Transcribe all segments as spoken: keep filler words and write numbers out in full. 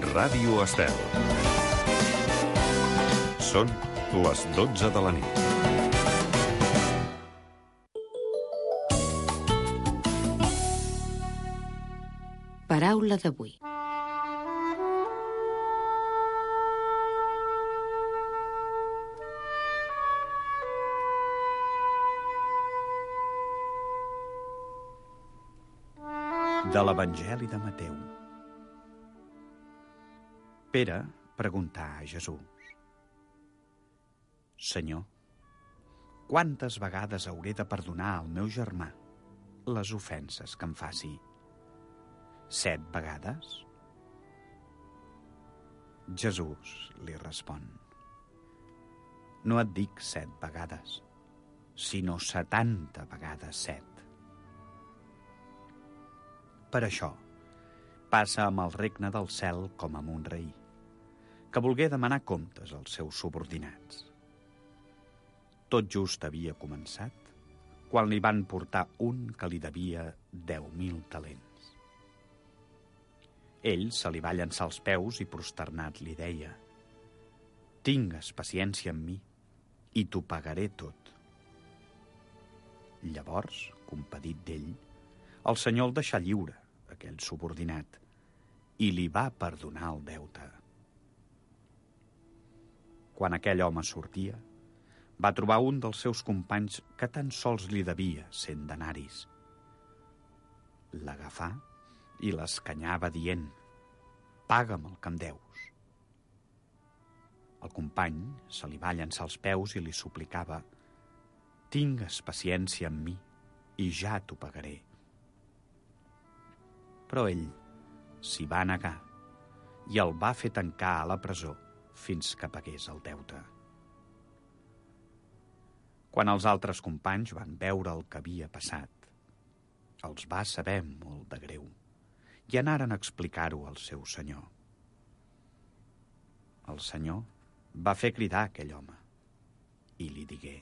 Ràdio Estel. Són les dotze de la nit. Paraula d'avui. De l'Evangeli de Mateu. Pere preguntà a Jesús: Senyor, quantes vegades hauré de perdonar al meu germà les ofenses que em faci? Set vegades? Jesús li respon: No et dic set vegades, sinó setanta vegades set. Per això, passa amb el regne del cel com amb un rei, que volgué demanar comptes als seus subordinats. Tot just havia començat quan li van portar un que li devia deu mil talents. Ell se li va llançar als peus i, prosternat, li deia: Tingues paciència amb mi i t'ho pagaré tot. Llavors, compadit d'ell, el senyor el deixà lliure, aquell subordinat, i li va perdonar el deute. Quan aquell home sortia, va trobar un dels seus companys que tan sols li devia cent denaris. L'agafà i l'escanyava dient: Paga'm el que em deus. El company se li va llançar als peus i li suplicava: Tingues paciència amb mi i ja t'ho pagaré. Però ell s'hi va negar i el va fer tancar a la presó fins que pagués el deute. Quan els altres companys van veure el que havia passat, els va saber molt de greu i anaren a explicar-ho al seu senyor. El senyor va fer cridar aquell home i li digué: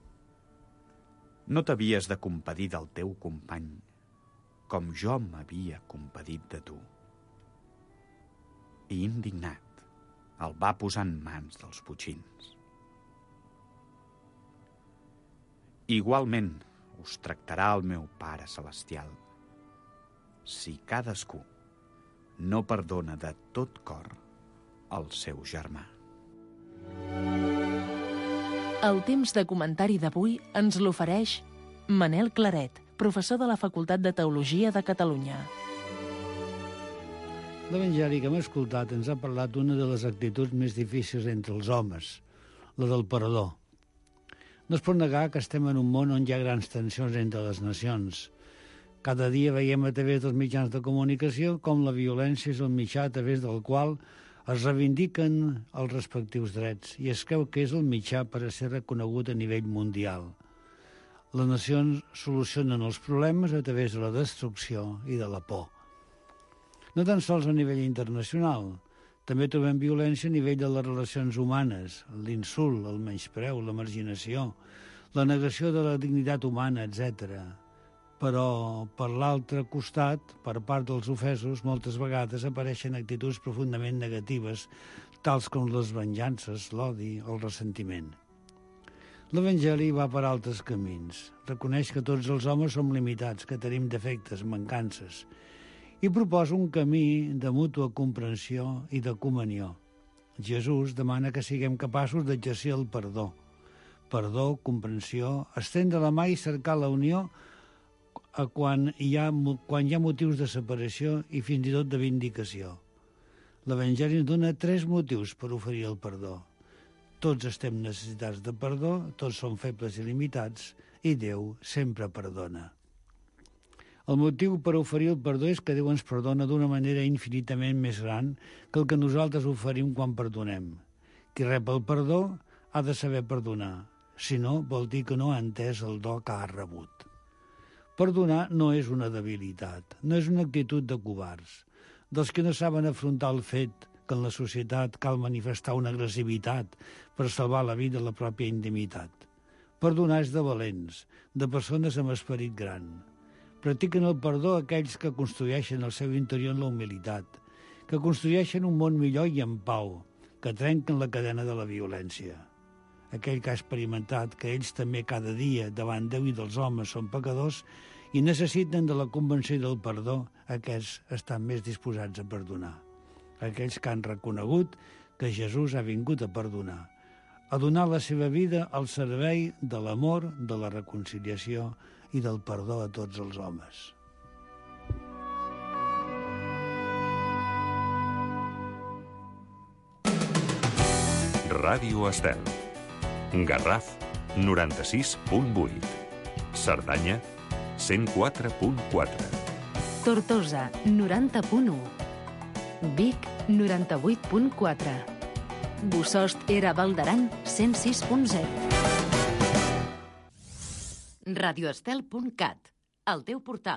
No t'havies de compadir del teu company com jo m'havia compadit de tu. I indignat, el va posar en mans dels botxins. Igualment us tractarà el meu Pare Celestial si cadascú no perdona de tot cor el seu germà. El temps de comentari d'avui ens l'ofereix Manel Claret, professor de la Facultat de Teologia de Catalunya. L'Evangeli que hem escoltat ens ha parlat d'una de les actituds més difícils entre els homes, la del perdó. No es pot negar que estem en un món on hi ha grans tensions entre les nacions. Cada dia veiem a través dels mitjans de comunicació com la violència és el mitjà a través del qual es reivindiquen els respectius drets i es creu que és el mitjà per a ser reconegut a nivell mundial. Les nacions solucionen els problemes a través de la destrucció i de la por. No tan sols a nivell internacional, també trobem violència a nivell de les relacions humanes, l'insult, el menyspreu, la marginació, la negació de la dignitat humana, etcètera. Però, per l'altre costat, per part dels ofesos, moltes vegades apareixen actituds profundament negatives, tals com les venjances, l'odi, el ressentiment. L'Evangeli va per altres camins. Reconeix que tots els homes som limitats, que tenim defectes, mancances, i proposa un camí de mútua comprensió i de comunió. Jesús demana que siguem capaços d'exercir el perdó. Perdó, comprensió, estendre la mà i cercar la unió a quan hi ha, quan hi ha motius de separació i fins i tot de vindicació. L'Evangeli ens dona tres motius per oferir el perdó. Tots estem necessitats de perdó, tots som febles i limitats, i Déu sempre perdona. El motiu per oferir el perdó és que Déu ens perdona d'una manera infinitament més gran que el que nosaltres oferim quan perdonem. Qui rep el perdó ha de saber perdonar, si no, vol dir que no ha entès el do que ha rebut. Perdonar no és una debilitat, no és una actitud de covards, dels que no saben afrontar el fet que en la societat cal manifestar una agressivitat per salvar la vida i la pròpia intimitat. Perdonar és de valents, de persones amb esperit gran. Practiquen el perdó aquells que construeixen el seu interior en la humilitat, que construeixen un món millor i en pau, que trenquen la cadena de la violència. Aquell que ha experimentat que ells també cada dia davant Déu i dels homes són pecadors i necessiten de la convenció i del perdó, aquests estan més disposats a perdonar. Aquells que han reconegut que Jesús ha vingut a perdonar, a donar la seva vida al servei de l'amor, de la reconciliació i del perdó a tots els homes. Ràdio Estel. Garraf, noranta-sis punt vuit. Cerdanya, cent quatre punt quatre. Tortosa, noranta punt u. Vic, noranta-vuit punt quatre. Bossòst Era Baldaran, cent sis punt zero. radioestel punt cat, el teu portal.